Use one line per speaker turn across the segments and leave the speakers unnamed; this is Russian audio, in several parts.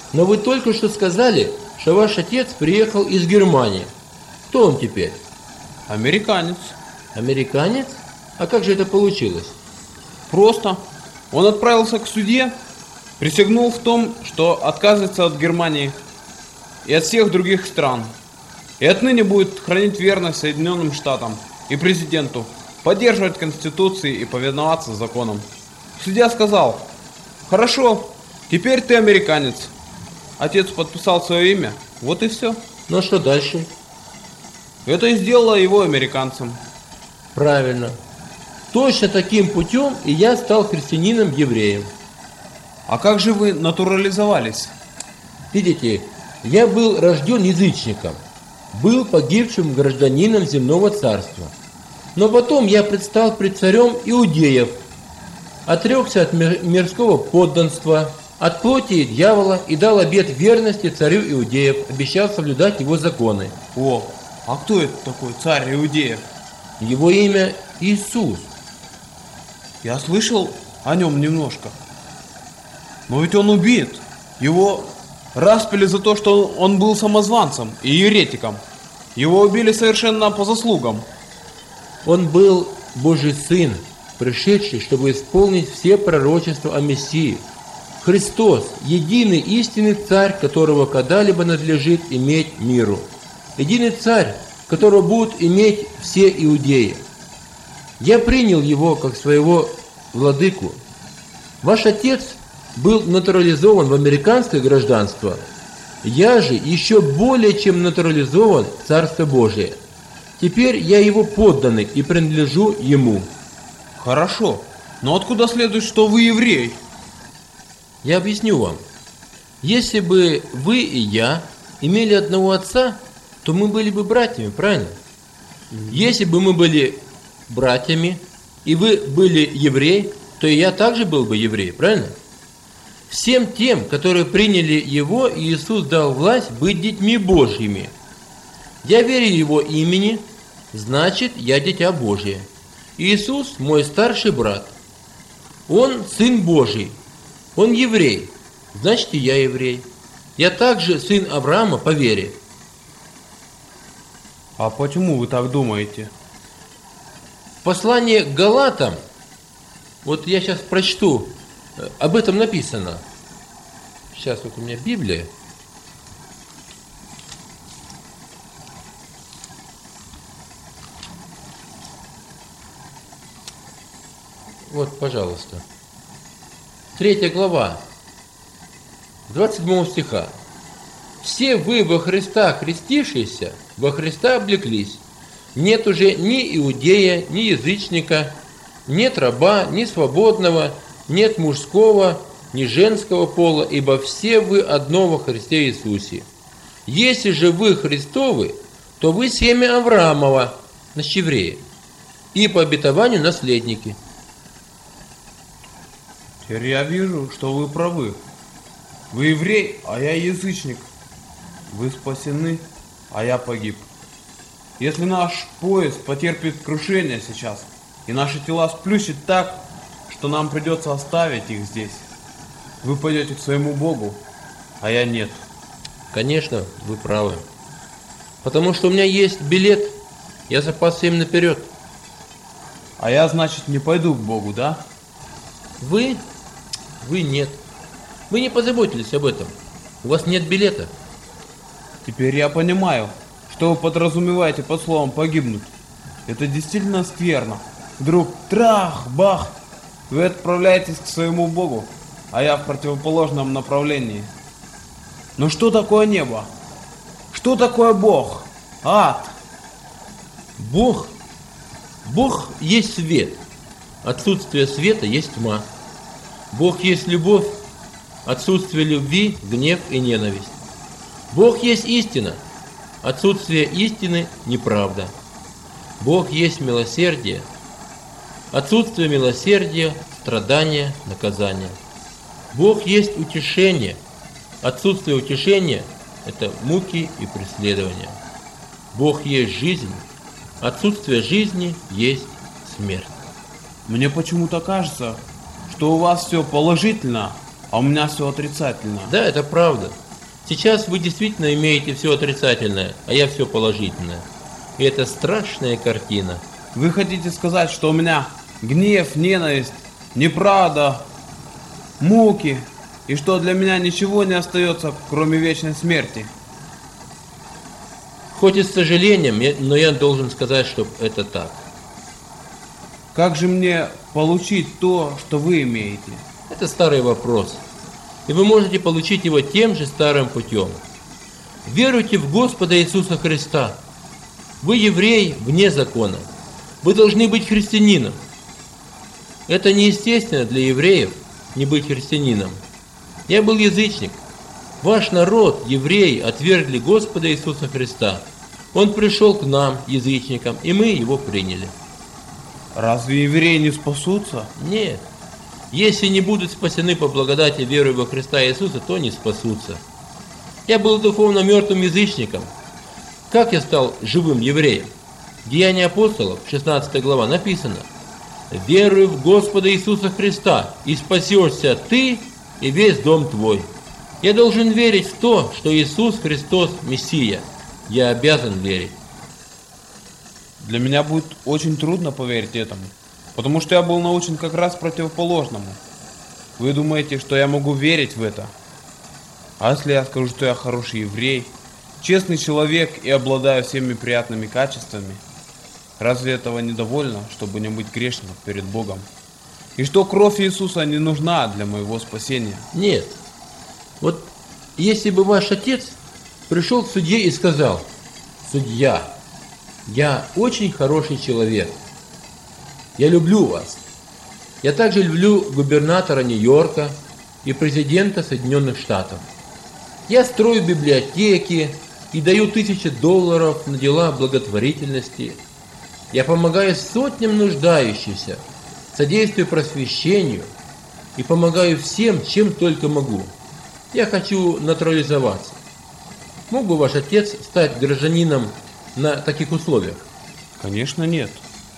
Но вы только что сказали, что ваш отец приехал из Германии. Кто он теперь?
Американец.
Американец? А как же это получилось?
Просто. Он отправился к судье, присягнул в том, что отказывается от Германии и от всех других стран. И отныне будет хранить верность Соединенным Штатам и президенту, поддерживать Конституции и повиноваться законам. Судья сказал: хорошо, теперь ты американец. Отец подписал свое имя, вот и все.
Ну а что дальше?
Это и сделало его американцем.
Правильно. Точно таким путем и я стал христианином-евреем.
А как же вы натурализовались?
Видите, я был рожден язычником, был погибшим гражданином земного царства. Но потом я предстал пред царем иудеев, отрекся от мирского подданства, от плоти дьявола и дал обет верности царю иудеев, обещал соблюдать его законы.
О, а кто это такой царь иудеев?
Его имя Иисус.
Я слышал о нем немножко. Но ведь он убит. Его распяли за то, что он был самозванцем и еретиком. Его убили совершенно по заслугам.
Он был Божий Сын, пришедший, чтобы исполнить все пророчества о Мессии. Христос – единый истинный царь, которого когда-либо надлежит иметь миру. Единый царь, которого будут иметь все иудеи. Я принял его как своего владыку. Ваш отец был натурализован в американское гражданство. Я же еще более чем натурализован в Царство Божие. Теперь я его подданный и принадлежу ему.
Хорошо, но откуда следует, что вы еврей?
Я объясню вам. Если бы вы и я имели одного отца, то мы были бы братьями, правильно? Если бы мы были братьями, и вы были еврей, то и я также был бы еврей, правильно? Всем тем, которые приняли Его, Иисус дал власть быть детьми Божьими. Я верю Его имени, значит, я дитя Божие. Иисус мой старший брат. Он Сын Божий. Он еврей, значит, и я еврей. Я также сын Авраама по вере.
А почему вы так думаете?
В послании к Галатам, вот я сейчас прочту, об этом написано. Сейчас вот у меня Библия. Вот, пожалуйста. 3 глава, 27 стиха. «Все вы во Христа крестившиеся, во Христа облеклись. Нет уже ни иудея, ни язычника, нет раба, ни свободного, нет мужского, ни женского пола, ибо все вы одно во Христе Иисусе. Если же вы Христовы, то вы семя Авраамова, значит, евреи, и по обетованию наследники».
Теперь я вижу, что вы правы. Вы еврей, а я язычник. Вы спасены, а я погиб. Если наш поезд потерпит крушение сейчас, и наши тела сплющит так, что нам придется оставить их здесь, вы пойдете к своему Богу, а я нет.
Конечно, вы правы. Потому что у меня есть билет, я запасся им наперед.
А я, значит, не пойду к Богу, да?
Вы нет. Вы не позаботились об этом. У вас нет билета.
Теперь я понимаю, что вы подразумеваете под словом «погибнуть». Это действительно скверно. Вдруг трах-бах, вы отправляетесь к своему Богу, а я в противоположном направлении. Но что такое небо? Что такое Бог? Ад?
Бог есть свет. Отсутствие света есть тьма. Бог есть любовь. Отсутствие любви, гнев и ненависть. Бог есть истина. Отсутствие истины – неправда. Бог есть милосердие. Отсутствие милосердия – страдание, наказание. Бог есть утешение. Отсутствие утешения – это муки и преследования. Бог есть жизнь. Отсутствие жизни есть смерть.
Мне почему-то кажется, что у вас все положительно, а у меня все отрицательно.
Да, это правда. Сейчас вы действительно имеете все отрицательное, а я все положительное. И это страшная картина.
Вы хотите сказать, что у меня гнев, ненависть, неправда, муки, и что для меня ничего не остается, кроме вечной смерти?
Хоть и с сожалением, но я должен сказать, что это так.
Как же мне получить то, что вы имеете?
Это старый вопрос. И вы можете получить его тем же старым путем. Веруйте в Господа Иисуса Христа. Вы еврей вне закона. Вы должны быть христианином. Это неестественно для евреев не быть христианином. Я был язычник. Ваш народ, евреи, отвергли Господа Иисуса Христа. Он пришел к нам, язычникам, и мы его приняли.
Разве евреи не спасутся?
Нет. Если не будут спасены по благодати веры во Христа Иисуса, то не спасутся. Я был духовно мертвым язычником. Как я стал живым евреем? Деяния апостолов, 16 глава, написано: «Веруй в Господа Иисуса Христа, и спасешься ты и весь дом твой». Я должен верить в то, что Иисус Христос Мессия. Я обязан верить.
Для меня будет очень трудно поверить этому, потому что я был научен как раз противоположному. Вы думаете, что я могу верить в это? А если я скажу, что я хороший еврей, честный человек и обладаю всеми приятными качествами, разве этого недовольно, чтобы не быть грешным перед Богом? И что кровь Иисуса не нужна для моего спасения?
Нет. Вот если бы ваш отец пришел к судье и сказал: «Судья, я очень хороший человек. Я люблю вас. Я также люблю губернатора Нью-Йорка и президента Соединенных Штатов. Я строю библиотеки и даю $1000 на дела благотворительности. Я помогаю сотням нуждающихся, содействую просвещению и помогаю всем, чем только могу. Я хочу натурализоваться». Мог бы ваш отец стать гражданином на таких условиях?
Конечно, нет.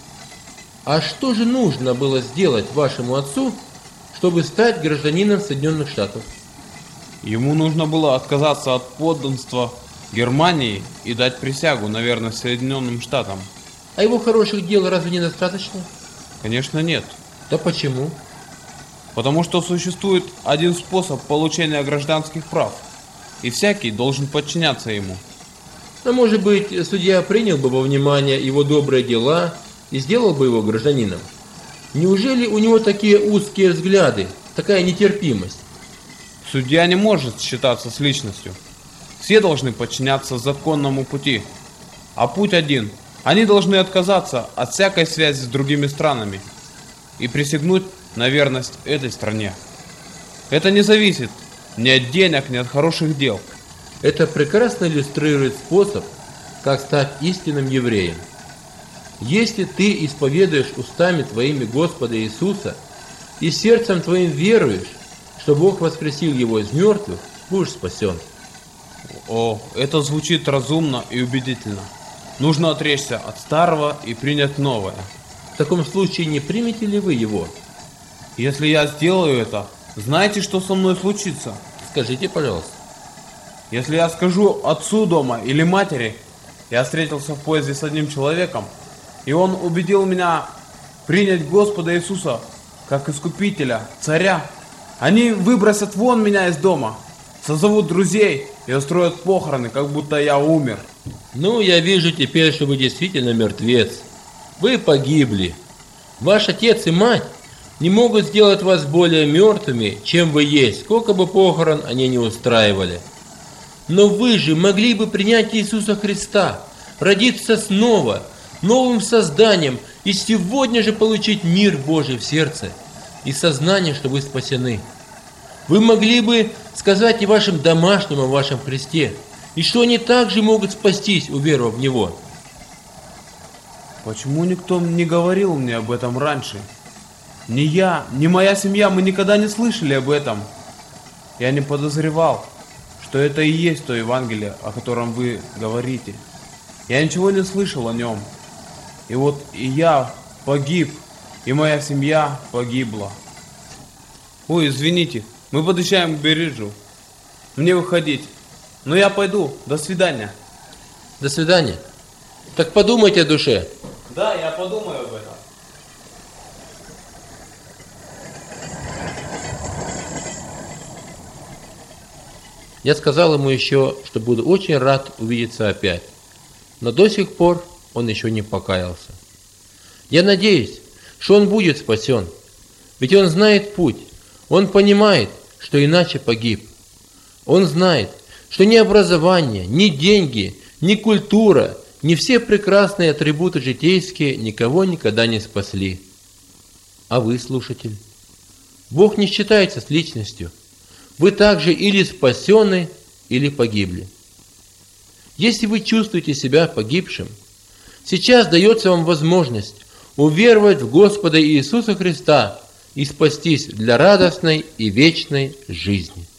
А что же нужно было сделать вашему отцу, чтобы стать гражданином Соединенных Штатов?
Ему нужно было отказаться от подданства Германии и дать присягу на верность Соединенным Штатам.
А его хороших дел разве недостаточно?
Конечно, нет.
Да почему?
Потому что существует один способ получения гражданских прав, и всякий должен подчиняться ему.
Но, может быть, судья принял бы во внимание его добрые дела и сделал бы его гражданином? Неужели у него такие узкие взгляды, такая нетерпимость?
Судья не может считаться с личностью. Все должны подчиняться законному пути. А путь один. Они должны отказаться от всякой связи с другими странами и присягнуть на верность этой стране. Это не зависит ни от денег, ни от хороших дел.
Это прекрасно иллюстрирует способ, как стать истинным евреем. Если ты исповедуешь устами твоими Господа Иисуса и сердцем твоим веруешь, что Бог воскресил его из мертвых, будешь спасен.
О, это звучит разумно и убедительно. Нужно отречься от старого и принять новое.
В таком случае не примете ли вы его?
Если я сделаю это, знаете, что со мной случится?
Скажите, пожалуйста.
Если я скажу отцу дома или матери, я встретился в поезде с одним человеком, и он убедил меня принять Господа Иисуса как Искупителя, Царя, они выбросят вон меня из дома, созовут друзей и устроят похороны, как будто я умер.
Ну, я вижу теперь, что вы действительно мертвец. Вы погибли. Ваш отец и мать не могут сделать вас более мертвыми, чем вы есть, сколько бы похорон они не устраивали. Но вы же могли бы принять Иисуса Христа, родиться снова, новым созданием и сегодня же получить мир Божий в сердце и сознание, что вы спасены. Вы могли бы сказать и вашим домашним о вашем Христе, и что они также могут спастись, уверовав в Него.
Почему никто не говорил мне об этом раньше? Ни я, ни моя семья, мы никогда не слышали об этом. Я не подозревал, что это и есть то Евангелие, о котором вы говорите. Я ничего не слышал о нем. И вот и я погиб, и моя семья погибла. Ой, извините, Мы подъезжаем к Бериджу. Мне выходить. Но я пойду. До свидания.
До свидания. Так подумайте о душе.
Да, я подумаю об этом.
Я сказал ему еще, что буду очень рад увидеться опять. Но до сих пор он еще не покаялся. Я надеюсь, что он будет спасен. Ведь он знает путь. Он понимает, что иначе погиб. Он знает, что ни образование, ни деньги, ни культура, ни все прекрасные атрибуты житейские никого никогда не спасли. А вы, слушатель, Бог не считается с личностью. Вы также или спасены, или погибли. Если вы чувствуете себя погибшим, сейчас дается вам возможность уверовать в Господа Иисуса Христа и спастись для радостной и вечной жизни.